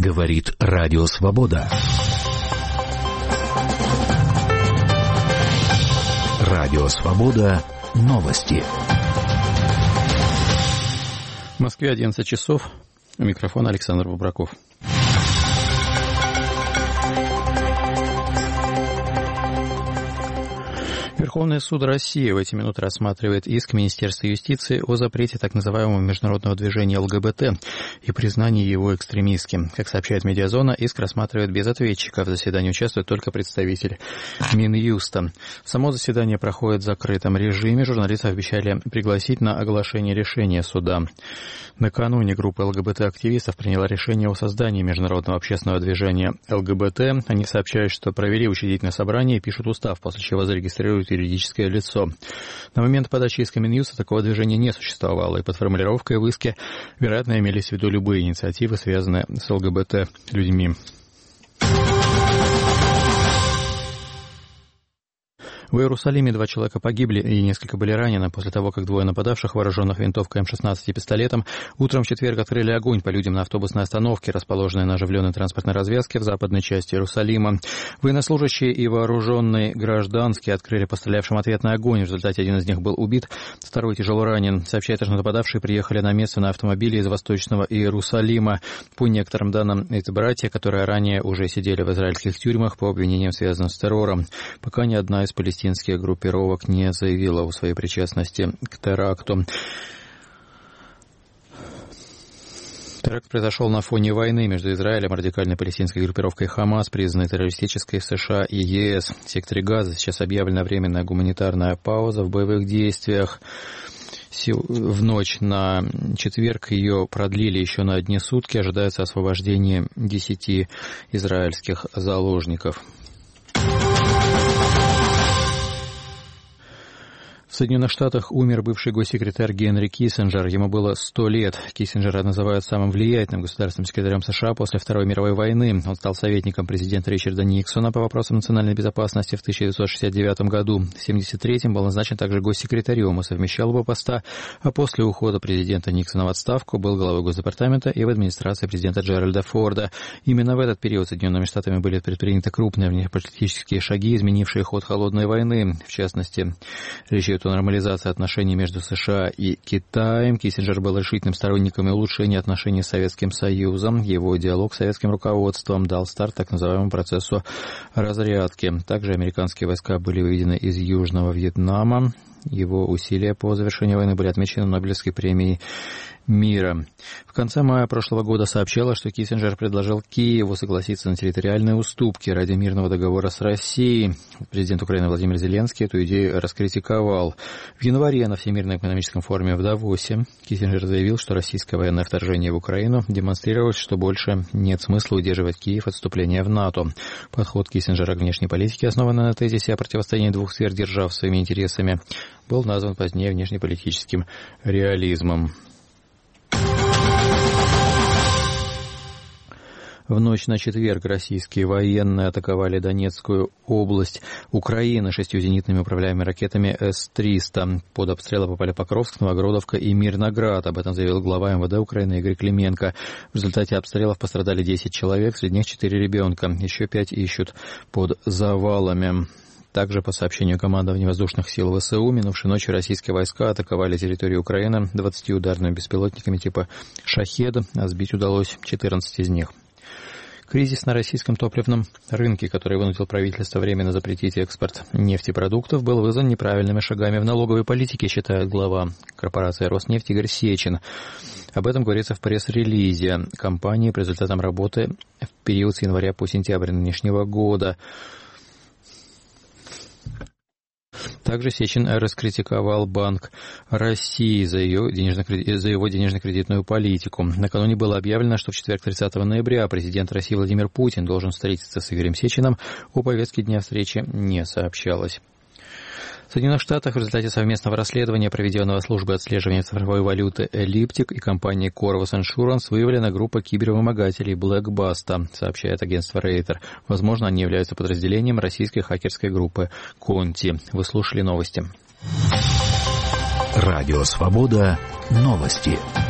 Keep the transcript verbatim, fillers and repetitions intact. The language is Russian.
Говорит Радио Свобода. Радио Свобода. Новости. В Москве одиннадцать часов. У микрофона Александр Бубраков. Верховный суд России в эти минуты рассматривает иск Министерства юстиции о запрете так называемого международного движения ЛГБТ и признании его экстремистским. Как сообщает «Медиазона», иск рассматривает без ответчика. В заседании участвует только представитель Минюста. Само заседание проходит в закрытом режиме. Журналистов обещали пригласить на оглашение решения суда. Накануне группа ЛГБТ-активистов приняла решение о создании международного общественного движения ЛГБТ. Они сообщают, что провели учредительное собрание и пишут устав, после чего зарегистрируют юридическое лицо. На момент подачи иска Минюста такого движения не существовало, и под формулировкой в иске, вероятно, имелись в виду любые инициативы, связанные с ЛГБТ-людьми. В Иерусалиме два человека погибли и несколько были ранены после того, как двое нападавших, вооруженных винтовкой эм шестнадцать и пистолетом, утром в четверг открыли огонь по людям на автобусной остановке, расположенной на оживленной транспортной развязке в западной части Иерусалима. Военнослужащие и вооруженные гражданские открыли по стрелявшим ответный огонь. В результате один из них был убит, второй тяжело ранен. Сообщается, что нападавшие приехали на место на автомобиле из восточного Иерусалима. По некоторым данным, это братья, которые ранее уже сидели в израильских тюрьмах по обвинениям, связанным с террором. Пока ни одна из палестинских группировок не заявила о своей причастности к теракту. Теракт произошел на фоне войны между Израилем и радикальной палестинской группировкой ХАМАС, признанной террористической США и ЕС. В секторе Газа сейчас объявлена временная гуманитарная пауза в боевых действиях. В ночь на четверг ее продлили еще на одни сутки. Ожидается освобождение десяти израильских заложников. В Соединенных Штатах умер бывший госсекретарь Генри Киссинджер. Ему было сто лет. Киссинджера называют самым влиятельным государственным секретарем США после Второй мировой войны. Он стал советником президента Ричарда Никсона по вопросам национальной безопасности в тысяча девятьсот шестьдесят девятом году. В семьдесят третьем был назначен также госсекретарем и совмещал оба поста, а после ухода президента Никсона в отставку был главой Госдепартамента и в администрации президента Джеральда Форда. Именно в этот период Соединенными Штатами были предприняты крупные внешнеполитические шаги, изменившие ход холодной войны. В частности, речь идет о нормализации отношений между США и Китаем. Киссинджер был решительным сторонником улучшения отношений с Советским Союзом. Его диалог с советским руководством дал старт так называемому процессу разрядки. Также американские войска были выведены из Южного Вьетнама. Его усилия по завершению войны были отмечены Нобелевской премией мира. В конце мая прошлого года сообщалось, что Киссинджер предложил Киеву согласиться на территориальные уступки ради мирного договора с Россией. Президент Украины Владимир Зеленский эту идею раскритиковал. В январе на Всемирном экономическом форуме в Давосе Киссинджер заявил, что российское военное вторжение в Украину демонстрировало, что больше нет смысла удерживать Киев от вступления в НАТО. Подход Киссинджера к внешней политике, основанный на тезисе о противостоянии двух сверхдержав своими интересами, был назван позднее внешнеполитическим реализмом. В ночь на четверг российские военные атаковали Донецкую область Украины шестью зенитными управляемыми ракетами эс триста. Под обстрелы попали Покровск, Новогродовка и Мирноград. Об этом заявил глава эм вэ дэ Украины Игорь Клименко. В результате обстрелов пострадали десять человек, среди них четыре ребенка. Еще пять ищут под завалами. Также, по сообщению командования воздушных сил ВСУ, минувшей ночью российские войска атаковали территорию Украины двадцатью ударными беспилотниками типа «Шахед», а сбить удалось четырнадцать из них. Кризис на российском топливном рынке, который вынудил правительство временно запретить экспорт нефтепродуктов, был вызван неправильными шагами в налоговой политике, считает глава корпорации «Роснефть» Игорь Сечин. Об этом говорится в пресс-релизе компании по результатам работы в период с января по сентябрь нынешнего года. Также Сечин раскритиковал Банк России за, ее денежно, за его денежно-кредитную политику. Накануне было объявлено, что в четверг тридцатого ноября президент России Владимир Путин должен встретиться с Игорем Сечиным. О повестке дня встречи не сообщалось. В Соединенных Штатах в результате совместного расследования, проведенного службой отслеживания цифровой валюты Elliptic и компанией Corvus Insurance, выявлена группа кибервымогателей Blackbasta, сообщает агентство Рейтер. Возможно, они являются подразделением российской хакерской группы Конти. Вы слушали новости. Радио Свобода. Новости.